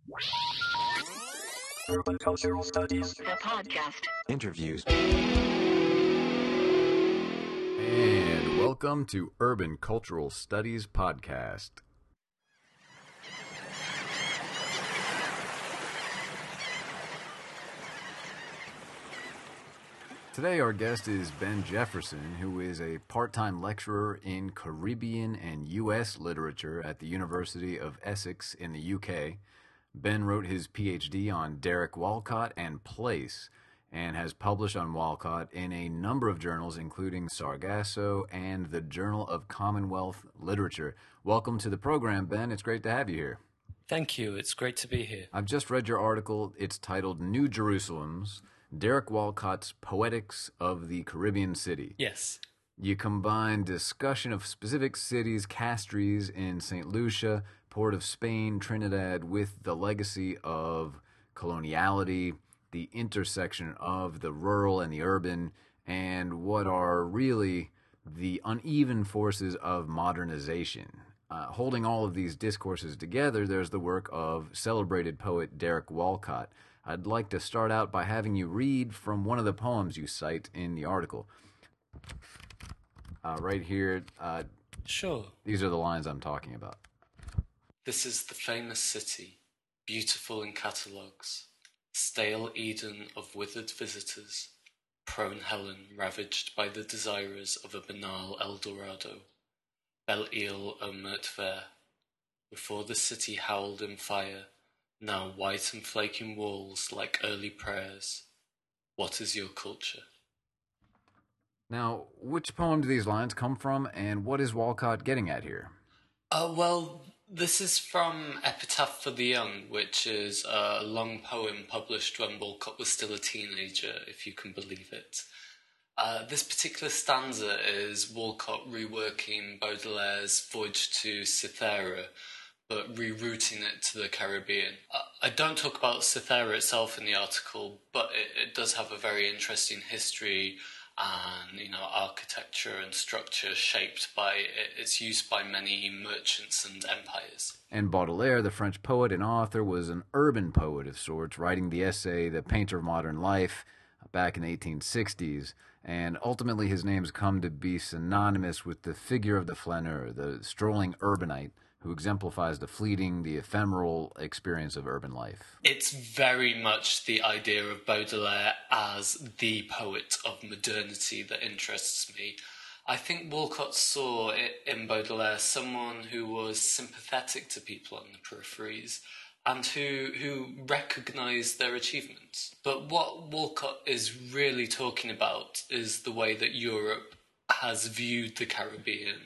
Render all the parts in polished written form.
Urban Cultural Studies, the podcast. interviews. And welcome to Urban Cultural Studies Podcast. Today our guest is Ben Jefferson, who is a part-time lecturer in Caribbean and U.S. literature at the University of Essex in the UK. Ben wrote his PhD on Derek Walcott and Place, and has published on Walcott in a number of journals, including Sargasso and the Journal of Commonwealth Literature. Welcome to the program, Ben. It's great to have you here. Thank you. It's great to be here. I've just read your article. It's titled New Jerusalems, Derek Walcott's Poetics of the Caribbean City. Yes. You combine discussion of specific cities, Castries in St. Lucia, Port of Spain, Trinidad, with the legacy of coloniality, the intersection of the rural and the urban, and what are really the uneven forces of modernization. Holding all of these discourses together, there's the work of celebrated poet Derek Walcott. I'd like to start out by having you read from one of the poems you cite in the article. Right here, Sure. these are the lines I'm talking about. This is the famous city, beautiful in catalogues, stale Eden of withered visitors, prone Helen ravaged by the desirers of a banal El Dorado, Belle Ile au Meurtre Vert. Before the city howled in fire, now white and flaking walls like early prayers. What is your culture? Now, which poem do these lines come from, and what is Walcott getting at here? Well, this is from Epitaph for the Young, which is a long poem published when Walcott was still a teenager, if you can believe it. This particular stanza is Walcott reworking Baudelaire's Voyage to Cythera, but rerouting it to the Caribbean. I don't talk about Cythera itself in the article, but it does have a very interesting history and, architecture and structure shaped by its use by many merchants and empires. And Baudelaire, the French poet and author, was an urban poet of sorts, writing the essay The Painter of Modern Life back in the 1860s, and ultimately his name's come to be synonymous with the figure of the flaneur, the strolling urbanite, who exemplifies the fleeting, the ephemeral experience of urban life. It's very much the idea of Baudelaire as the poet of modernity that interests me. I think Walcott saw in Baudelaire someone who was sympathetic to people on the peripheries and who recognised their achievements. But what Walcott is really talking about is the way that Europe has viewed the Caribbean,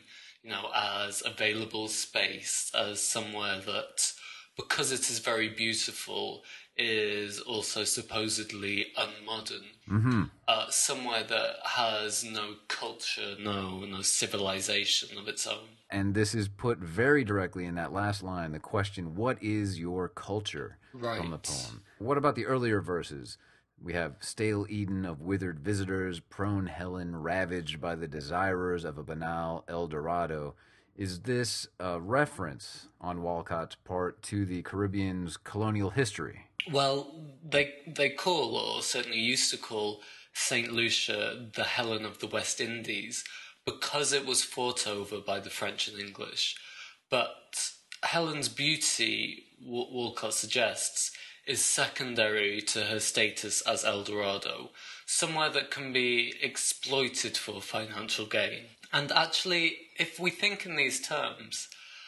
as available space, as somewhere that, because it is very beautiful, is also supposedly unmodern. Mm-hmm. Somewhere that has no culture, no civilization of its own. And this is put very directly in that last line, the question, what is your culture? Right. From the poem. What about the earlier verses? We have stale Eden of withered visitors, prone Helen ravaged by the desirers of a banal El Dorado. Is this a reference on Walcott's part to the Caribbean's colonial history? Well, they call, or certainly used to call, St. Lucia the Helen of the West Indies because it was fought over by the French and English. But Helen's beauty, Walcott suggests, is secondary to her status as El Dorado, somewhere that can be exploited for financial gain. And actually, if we think in these terms,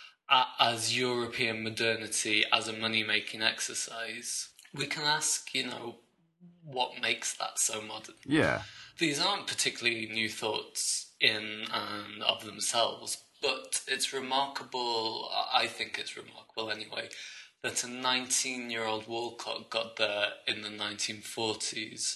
as European modernity as a money-making exercise, we can ask, what makes that so modern? Yeah. These aren't particularly new thoughts in and of themselves, but it's remarkable, I think it's remarkable anyway, that a 19-year-old Walcott got there in the 1940s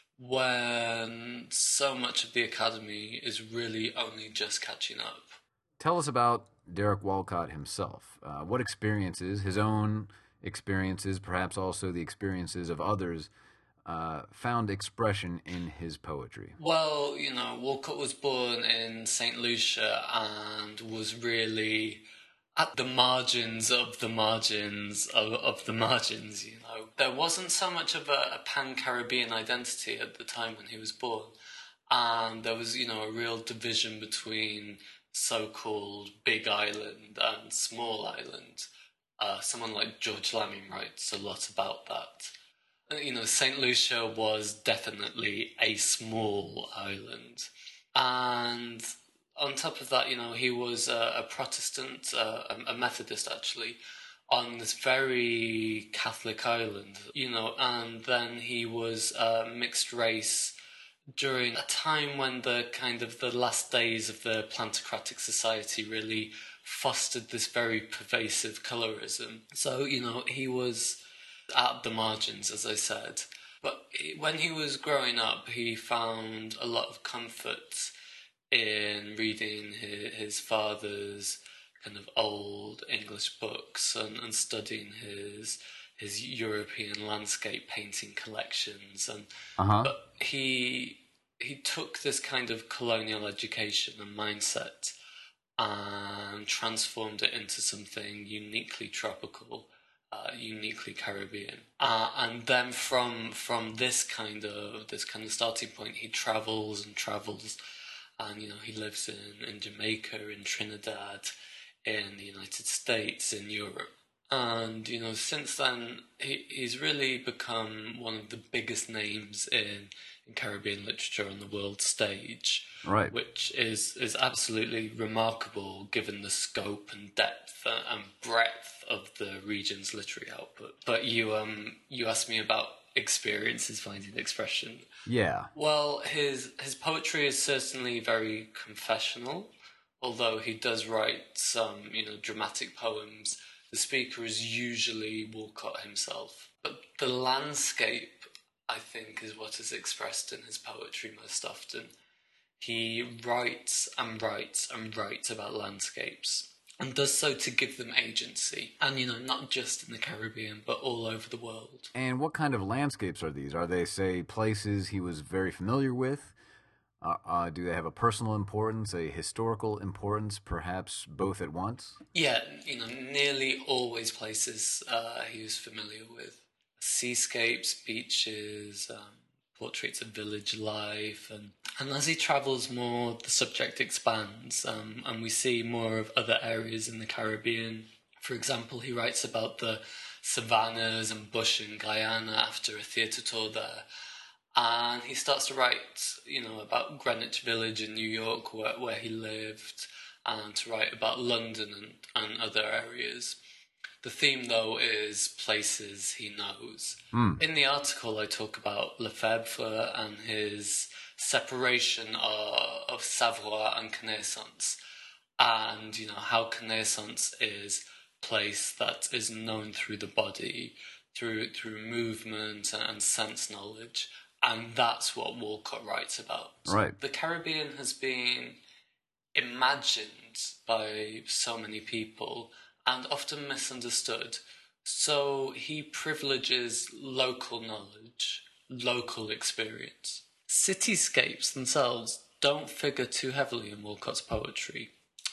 when so much of the academy is really only just catching up. Tell us about Derek Walcott himself. What experiences, his own experiences, perhaps also the experiences of others, found expression in his poetry? Well, Walcott was born in St. Lucia and was really at the margins of the margins of the margins, you know. There wasn't so much of a pan-Caribbean identity at the time when he was born. And there was, you know, a real division between so-called Big Island and Small Island. Someone like George Lamming writes a lot about that. You know, St. Lucia was definitely a small island. And on top of that, you know, he was a Protestant, a Methodist actually, on this very Catholic island, you know, and then he was mixed race during a time when the kind of the last days of the plantocratic society really fostered this very pervasive colorism. So, you know, he was at the margins, as I said. But when he was growing up, he found a lot of comfort in reading his father's kind of old English books and studying his European landscape painting collections. And but he took this kind of colonial education and mindset and transformed it into something uniquely tropical, uniquely Caribbean. And then from this kind of starting point, he travels, and you know, he lives in Jamaica, in Trinidad, in the United States, in Europe. And, you know, since then, he's really become one of the biggest names in Caribbean literature on the world stage. Right. Which is absolutely remarkable given the scope and depth and breadth of the region's literary output. But you asked me about experiences finding expression. Yeah. Well, his poetry is certainly very confessional, although he does write some, you know, dramatic poems. The speaker is usually Walcott himself. But the landscape, I think, is what is expressed in his poetry most often. He writes and writes and writes about landscapes, and does so to give them agency. And, you know, not just in the Caribbean, but all over the world. And what kind of landscapes are these? Are they, say, places he was very familiar with? Do they have a personal importance, a historical importance, perhaps both at once? Yeah, you know, nearly always places he was familiar with. Seascapes, beaches, portraits of village life. And as he travels more, the subject expands, and we see more of other areas in the Caribbean. For example, he writes about the savannas and bush in Guyana after a theatre tour there. And he starts to write, you know, about Greenwich Village in New York, where he lived, and to write about London and other areas. The theme, though, is places he knows. In the article, I talk about Lefebvre and his separation of savoir and connaissance, and, you know, how connaissance is place that is known through the body, through movement and sense knowledge. And that's what Walcott writes about. Right. The Caribbean has been imagined by so many people and often misunderstood. So he privileges local knowledge, local experience. Cityscapes themselves don't figure too heavily in Walcott's poetry.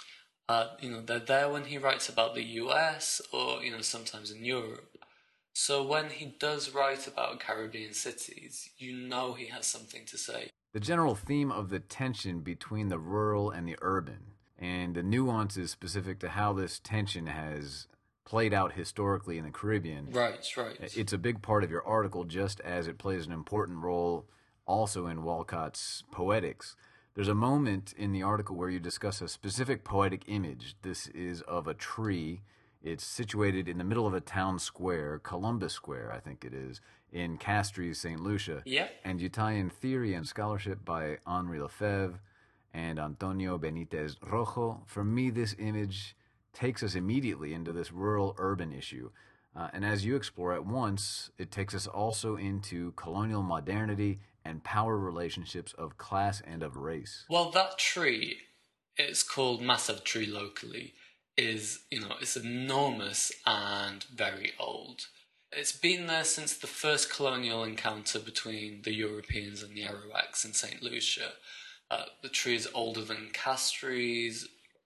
You know, they're there when he writes about the US or, you know, sometimes in Europe. So when he does write about Caribbean cities, you know he has something to say. The general theme of the tension between the rural and the urban, and the nuances specific to how this tension has played out historically in the Caribbean. Right. It's a big part of your article, just as it plays an important role also in Walcott's poetics. There's a moment in the article where you discuss a specific poetic image. This is of a tree. It's situated in the middle of a town square, Columbus Square, I think it is, in Castries, St. Lucia. Yeah. And you tie in theory and scholarship by Henri Lefebvre and Antonio Benitez Rojo. For me, this image takes us immediately into this rural-urban issue. And as you explore at once, it takes us also into colonial modernity and power relationships of class and of race. Well, that tree, it's called Massive Tree locally, is, you know, it's enormous and very old. It's been there since the first colonial encounter between the Europeans and the Arawaks in St. Lucia. The tree is older than Castries,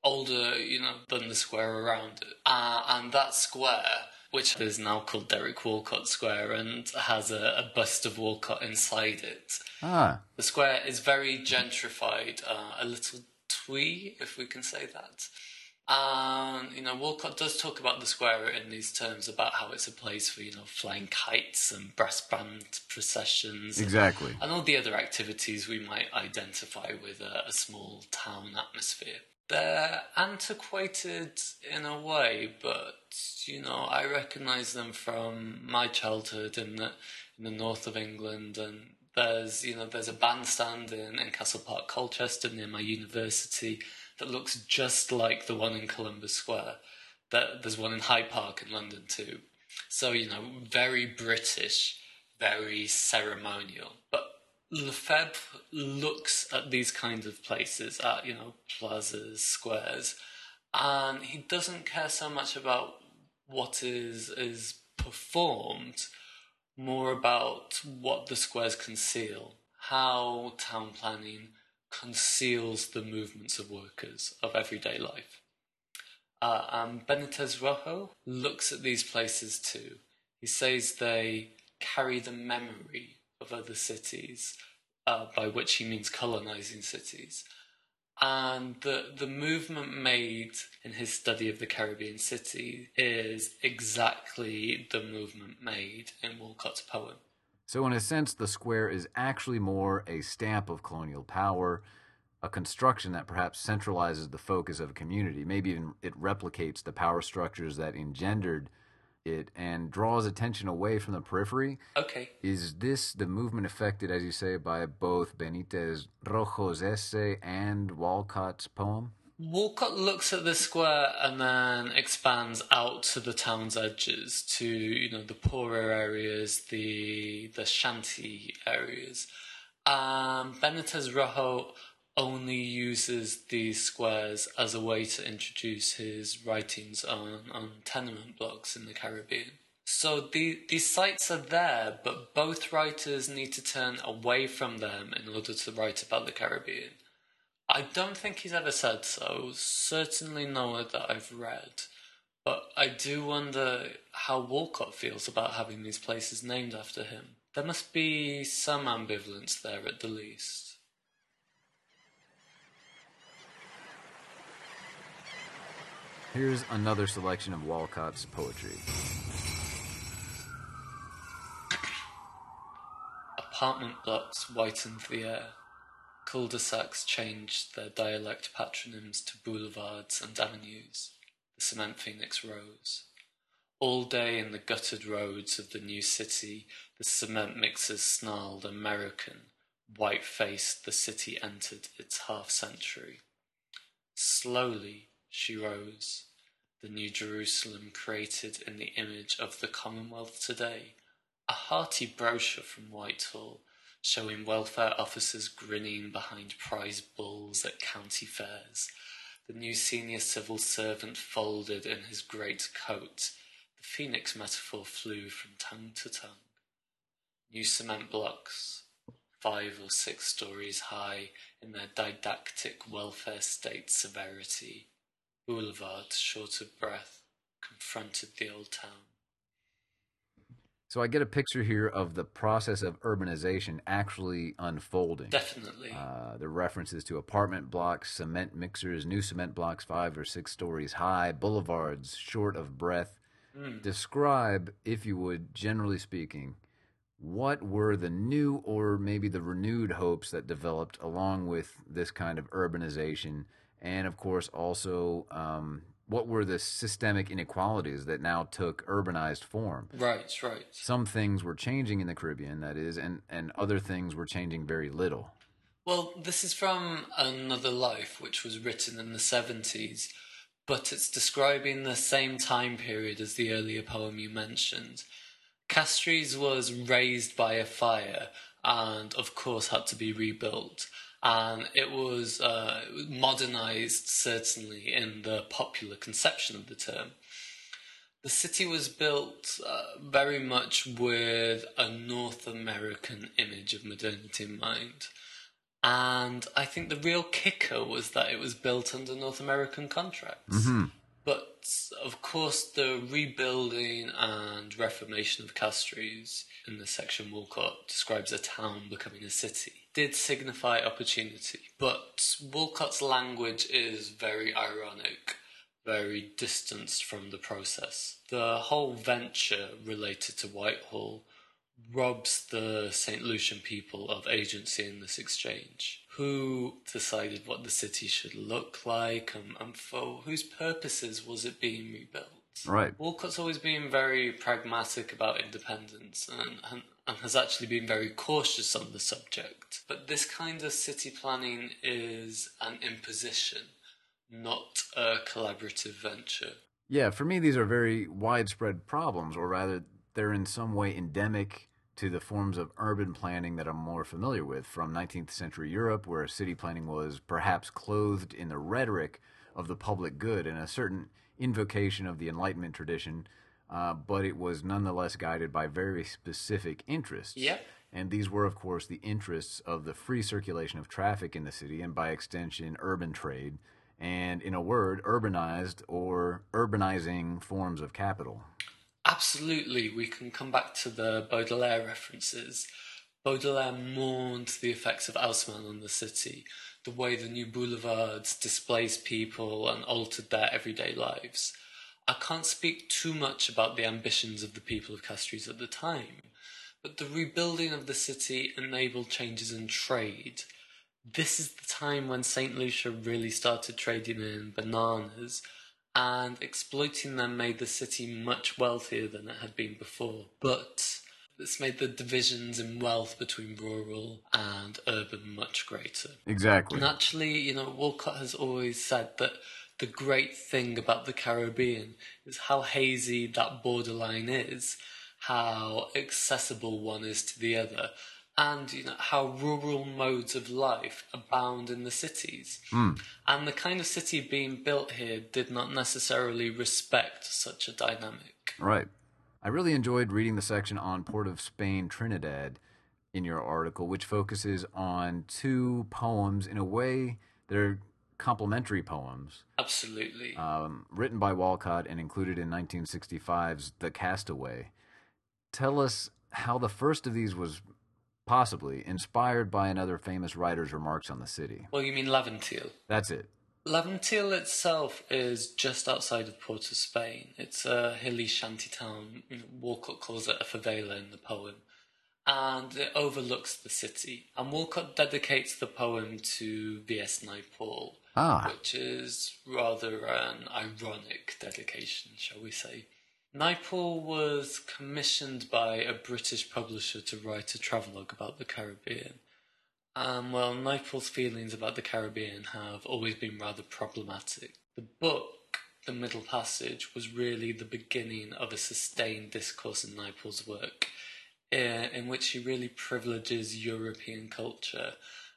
older, than the square around it. And that square, which is now called Derek Walcott Square and has a bust of Walcott inside it. Ah. The square is very gentrified, a little twee, if we can say that. And, Walcott does talk about the square in these terms about how it's a place for, flying kites and brass band processions. Exactly. And all the other activities we might identify with a small town atmosphere. They're antiquated in a way, but, I recognise them from my childhood in the north of England, and there's a bandstand in Castle Park, Colchester, near my university, that looks just like the one in Columbus Square. There's one in Hyde Park in London too. So, very British, very ceremonial. But Lefebvre looks at these kinds of places, at, plazas, squares, and he doesn't care so much about what is performed, more about what the squares conceal, how town planning conceals the movements of workers of everyday life. Benitez Rojo looks at these places too. He says they carry the memory of other cities, by which he means colonizing cities. And the movement made in his study of the Caribbean city is exactly the movement made in Walcott's poem. So in a sense, the square is actually more a stamp of colonial power, a construction that perhaps centralizes the focus of a community. Maybe even it replicates the power structures that engendered it and draws attention away from the periphery. Okay. Is this the movement affected, as you say, by both Benitez Rojo's essay and Walcott's poem? Walcott looks at the square and then expands out to the town's edges, to the poorer areas, the shanty areas. Benitez Rojo only uses these squares as a way to introduce his writings on tenement blocks in the Caribbean. So these sites are there, but both writers need to turn away from them in order to write about the Caribbean. I don't think he's ever said so, certainly nowhere that I've read, but I do wonder how Walcott feels about having these places named after him. There must be some ambivalence there at the least. Here's another selection of Walcott's poetry. Apartment blocks whitened the air. Cul-de-sacs changed their dialect patronyms to boulevards and avenues. The cement phoenix rose. All day in the guttered roads of the new city, the cement mixers snarled American. White-faced, the city entered its half-century. Slowly she rose, the New Jerusalem created in the image of the Commonwealth today. A hearty brochure from Whitehall, showing welfare officers grinning behind prize bulls at county fairs. The new senior civil servant folded in his great coat. The phoenix metaphor flew from tongue to tongue. New cement blocks, 5 or 6 stories high in their didactic welfare state severity. Boulevards, short of breath, confronted the old town. So I get a picture here of the process of urbanization actually unfolding. Definitely. The references to apartment blocks, cement mixers, new cement blocks 5 or 6 stories high, boulevards short of breath. Describe, if you would, generally speaking, what were the new or maybe the renewed hopes that developed along with this kind of urbanization, and of course also what were the systemic inequalities that now took urbanized form? Right. Some things were changing in the Caribbean, that is, and other things were changing very little. Well, this is from Another Life, which was written in the 70s, but it's describing the same time period as the earlier poem you mentioned. Castries was razed by a fire and, of course, had to be rebuilt. And it was modernized, certainly, in the popular conception of the term. The city was built very much with a North American image of modernity in mind. And I think the real kicker was that it was built under North American contracts. Mm-hmm. But, of course, the rebuilding and reformation of Castries in the section Walcott describes a town becoming a city did signify opportunity. But Walcott's language is very ironic, very distanced from the process. The whole venture related to Whitehall robs the St. Lucian people of agency in this exchange. Who decided what the city should look like, and for whose purposes was it being rebuilt? Right. Walcott's always been very pragmatic about independence and has actually been very cautious on the subject. But this kind of city planning is an imposition, not a collaborative venture. Yeah, for me, these are very widespread problems, or rather, they're in some way endemic to the forms of urban planning that I'm more familiar with from 19th century Europe, where city planning was perhaps clothed in the rhetoric of the public good and a certain invocation of the Enlightenment tradition, but it was nonetheless guided by very specific interests. Yep. And these were, of course, the interests of the free circulation of traffic in the city and, by extension, urban trade, and, in a word, urbanized or urbanizing forms of capital. Absolutely, we can come back to the Baudelaire references. Baudelaire mourned the effects of Haussmann on the city, the way the new boulevards displaced people and altered their everyday lives. I can't speak too much about the ambitions of the people of Castries at the time, but the rebuilding of the city enabled changes in trade. This is the time when St. Lucia really started trading in bananas, and exploiting them made the city much wealthier than it had been before. But this made the divisions in wealth between rural and urban much greater. Exactly. And actually, Walcott has always said that the great thing about the Caribbean is how hazy that borderline is, how accessible one is to the other, and how rural modes of life abound in the cities. And the kind of city being built here did not necessarily respect such a dynamic. Right. I really enjoyed reading the section on Port of Spain, Trinidad in your article, which focuses on two poems in a way they're complementary poems. Absolutely. Written by Walcott and included in 1965's The Castaway. Tell us how the first of these was possibly inspired by another famous writer's remarks on the city. Well, you mean Laventille? That's it. Laventille itself is just outside of Port of Spain. It's a hilly shanty town. Walcott calls it a favela in the poem. And it overlooks the city. And Walcott dedicates the poem to V.S. Naipaul, which is rather an ironic dedication, shall we say. Naipaul was commissioned by a British publisher to write a travelogue about the Caribbean. Naipaul's feelings about the Caribbean have always been rather problematic. The book, The Middle Passage, was really the beginning of a sustained discourse in Naipaul's work, in which he really privileges European culture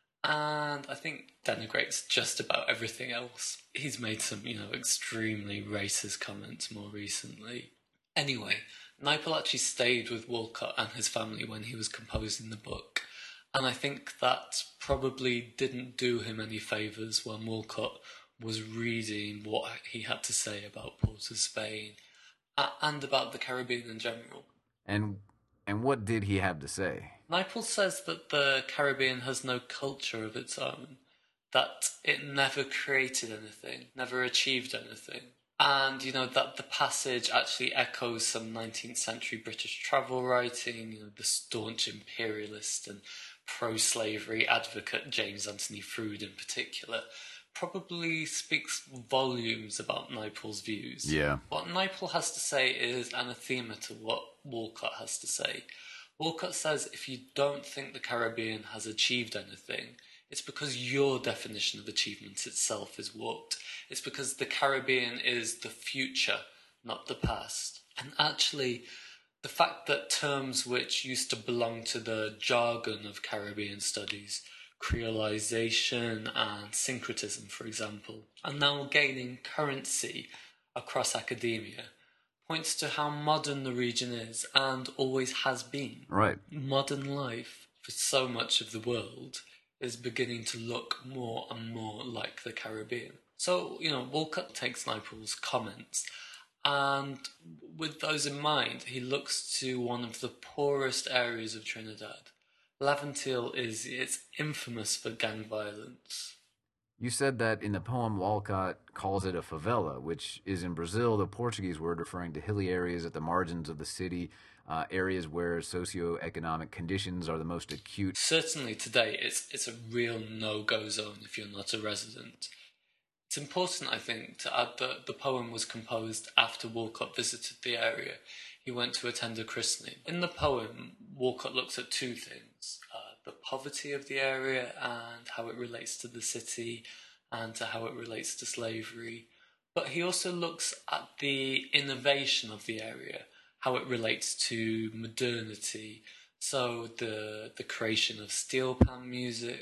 and I think denigrates just about everything else. He's made some, extremely racist comments more recently. Anyway, Naipaul actually stayed with Walcott and his family when he was composing the book, and I think that probably didn't do him any favours when Walcott was reading what he had to say about Port of Spain and about the Caribbean in general. And what did he have to say? Naipaul says that the Caribbean has no culture of its own, that it never created anything, never achieved anything. And, that the passage actually echoes some 19th century British travel writing, the staunch imperialist and pro-slavery advocate James Anthony Froude in particular, probably speaks volumes about Naipaul's views. Yeah. What Naipaul has to say is anathema to what Walcott has to say. Walcott says if you don't think the Caribbean has achieved anything, it's because your definition of achievement itself is warped. It's because the Caribbean is the future, not the past. And actually, the fact that terms which used to belong to the jargon of Caribbean studies, creolization and syncretism, for example, are now gaining currency across academia, points to how modern the region is and always has been. Right. Modern life, for so much of the world, is beginning to look more and more like the Caribbean. So, Walcott takes Naipaul's comments, and with those in mind, he looks to one of the poorest areas of Trinidad. Laventille it's infamous for gang violence. You said that in the poem, Walcott calls it a favela, which is in Brazil the Portuguese word referring to hilly areas at the margins of the city, areas where socioeconomic conditions are the most acute. Certainly today, it's a real no-go zone if you're not a resident. It's important, I think, to add that the poem was composed after Walcott visited the area. He went to attend a christening. In the poem, Walcott looks at two things: the poverty of the area and how it relates to the city and to how it relates to slavery. But he also looks at the innovation of the area, how it relates to modernity. So the creation of steel pan music,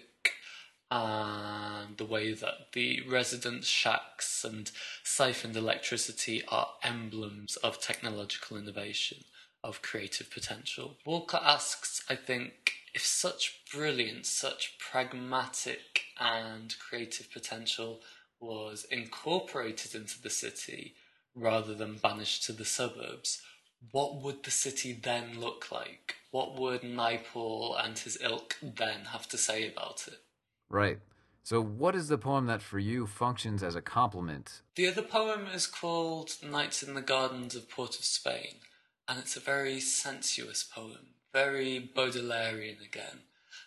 and the way that the residence shacks and siphoned electricity are emblems of technological innovation, of creative potential. Walcott asks, I think, if such brilliance, such pragmatic and creative potential was incorporated into the city rather than banished to the suburbs, what would the city then look like? What would Naipaul and his ilk then have to say about it? Right. So, what is the poem that for you functions as a compliment? The other poem is called Nights in the Gardens of Port of Spain, and it's a very sensuous poem, very Baudelairean again.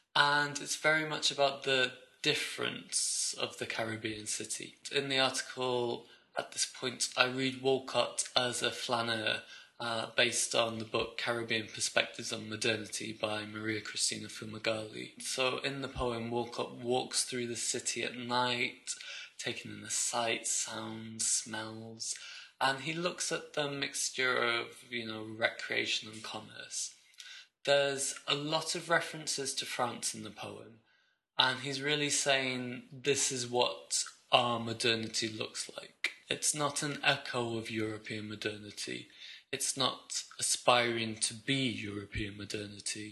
And it's very much about the difference of the Caribbean city. In the article, at this point, I read Walcott as a flaneur, based on the book Caribbean Perspectives on Modernity by Maria Cristina Fumagalli. So in the poem, Walcott walks through the city at night, taking in the sights, sounds, smells, and he looks at the mixture of, recreation and commerce. There's a lot of references to France in the poem, and he's really saying this is what our modernity looks like. It's not an echo of European modernity. It's not aspiring to be European modernity,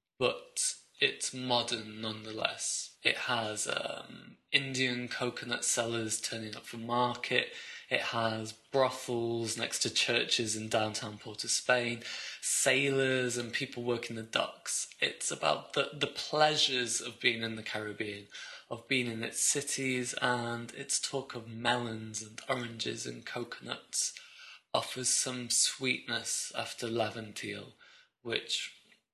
but it's modern nonetheless. It has Indian coconut sellers turning up for market. It has brothels next to churches in downtown Port of Spain, sailors and people working the docks. It's about the pleasures of being in the Caribbean, of being in its cities, and its talk of melons and oranges and coconuts offers some sweetness after Laventille, which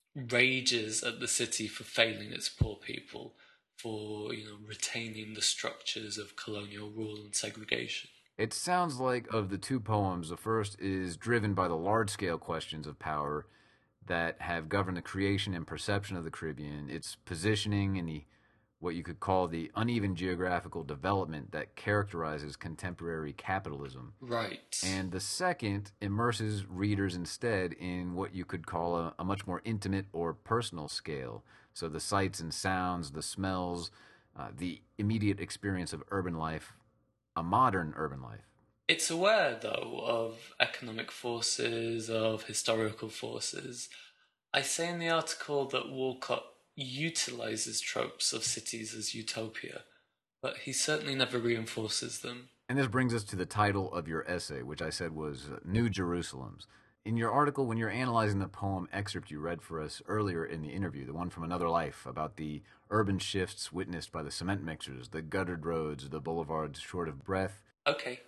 rages at the city for failing its poor people, for retaining the structures of colonial rule and segregation. It sounds like of the two poems, the first is driven by the large-scale questions of power that have governed the creation and perception of the Caribbean, its positioning in the what you could call the uneven geographical development that characterizes contemporary capitalism. Right. And the second immerses readers instead in what you could call a much more intimate or personal scale. So the sights and sounds, the smells, the immediate experience of urban life, a modern urban life. It's aware, though, of economic forces, of historical forces. I say in the article that Walcott utilizes tropes of cities as utopia, but he certainly never reinforces them. And this brings us to the title of your essay, which I said was New Jerusalems. In your article, when you're analyzing the poem excerpt you read for us earlier in the interview, the one from Another Life, about the urban shifts witnessed by the cement mixers, the guttered roads, the boulevards short of breath. Okay.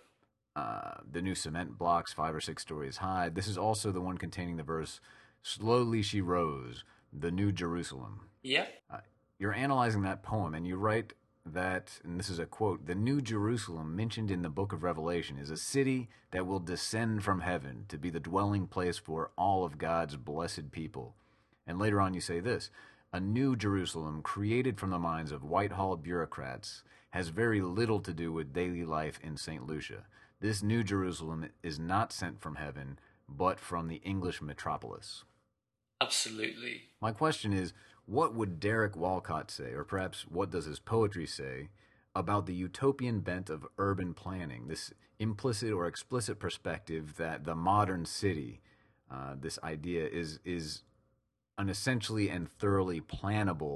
The new cement blocks 5 or 6 stories high. This is also the one containing the verse, Slowly she rose, the New Jerusalem. Yeah. You're analyzing that poem, and you write that, and this is a quote, the New Jerusalem mentioned in the book of Revelation is a city that will descend from heaven to be the dwelling place for all of God's blessed people. And later on you say this, a New Jerusalem created from the minds of Whitehall bureaucrats has very little to do with daily life in St. Lucia. This New Jerusalem is not sent from heaven, but from the English metropolis. Absolutely. My question is, what would Derek Walcott say, or perhaps what does his poetry say, about the utopian bent of urban planning, this implicit or explicit perspective that the modern city, this idea, is an essentially and thoroughly plannable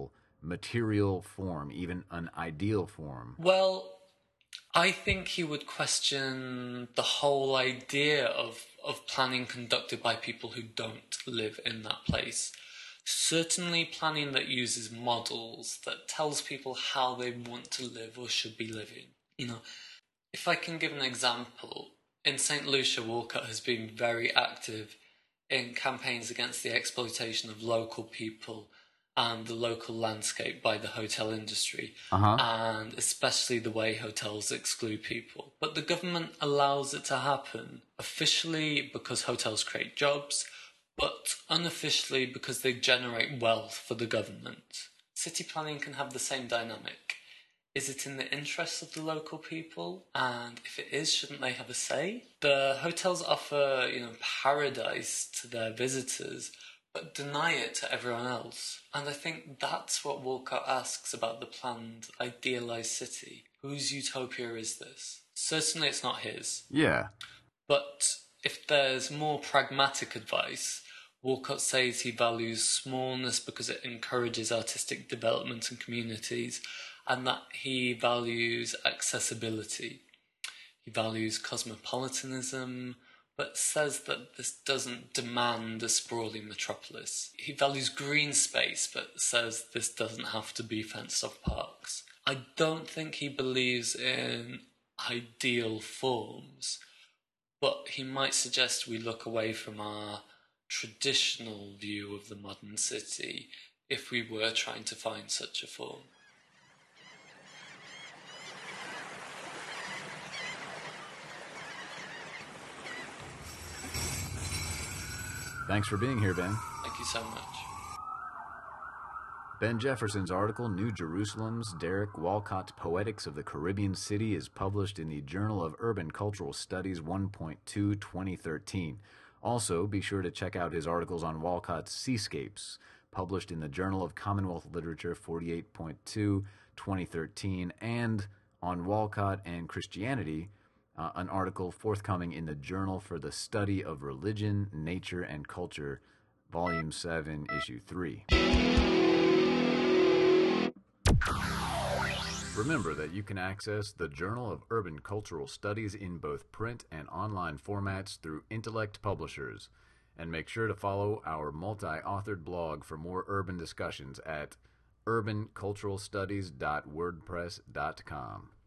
material form, even an ideal form? Well, I think he would question the whole idea of planning conducted by people who don't live in that place. Certainly planning that uses models, that tells people how they want to live or should be living. If I can give an example, in St. Lucia, Walcott has been very active in campaigns against the exploitation of local people and the local landscape by the hotel industry, and especially the way hotels exclude people. But the government allows it to happen, officially because hotels create jobs, but unofficially because they generate wealth for the government. City planning can have the same dynamic. Is it in the interests of the local people? And if it is, shouldn't they have a say? The hotels offer, paradise to their visitors, but deny it to everyone else. And I think that's what Walcott asks about the planned, idealised city. Whose utopia is this? Certainly it's not his. Yeah. But if there's more pragmatic advice, Walcott says he values smallness because it encourages artistic development in communities, and that he values accessibility. He values cosmopolitanism, but says that this doesn't demand a sprawling metropolis. He values green space, but says this doesn't have to be fenced-off parks. I don't think he believes in ideal forms, but he might suggest we look away from our traditional view of the modern city if we were trying to find such a form. Thanks for being here, Ben. Thank you so much. Ben Jefferson's article, New Jerusalem's Derek Walcott's Poetics of the Caribbean City, is published in the Journal of Urban Cultural Studies 1.2 2013. Also, be sure to check out his articles on Walcott's Seascapes, published in the Journal of Commonwealth Literature 48.2 2013, and on Walcott and Christianity, an article forthcoming in the Journal for the Study of Religion, Nature, and Culture, Volume 7, Issue 3. Remember that you can access the Journal of Urban Cultural Studies in both print and online formats through Intellect Publishers, and make sure to follow our multi-authored blog for more urban discussions at urbanculturalstudies.wordpress.com.